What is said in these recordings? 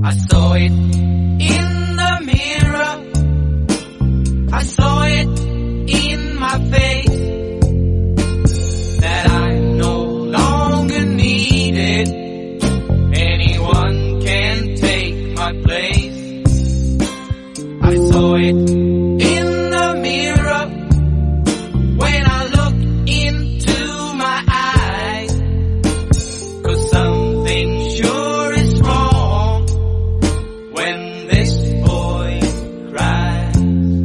I saw it in the mirror. I saw it in my face, that I no longer needed anyone can take my place. I saw it in the mirror when I look into my eyes, 'cause something sure is wrong when this boy cries.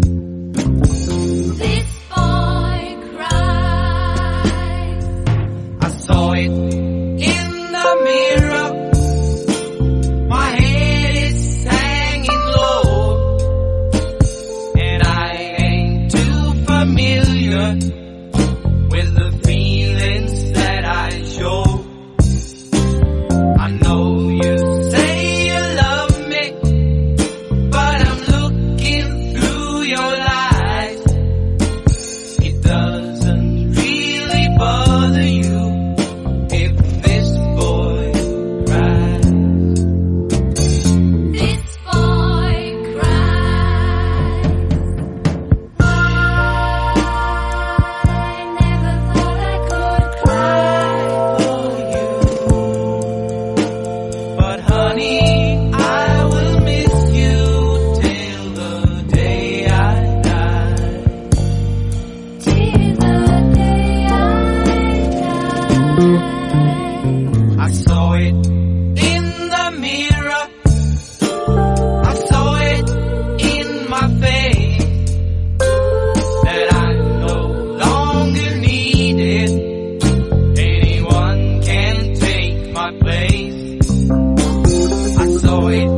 This boy cries. I saw it in the mirror. My head is hanging low, and I ain't too familiar with the feelings that I show. I know you say you love me, but I'm looking through your lies. It doesn't really bother you if this boy cries. This boy cries. I never thought I could cry for you. But honey, I will miss you till the day I die. Till the day I die. I saw it in the mirror. I saw it in my face, that I no longer needed anyone can take my place. I saw it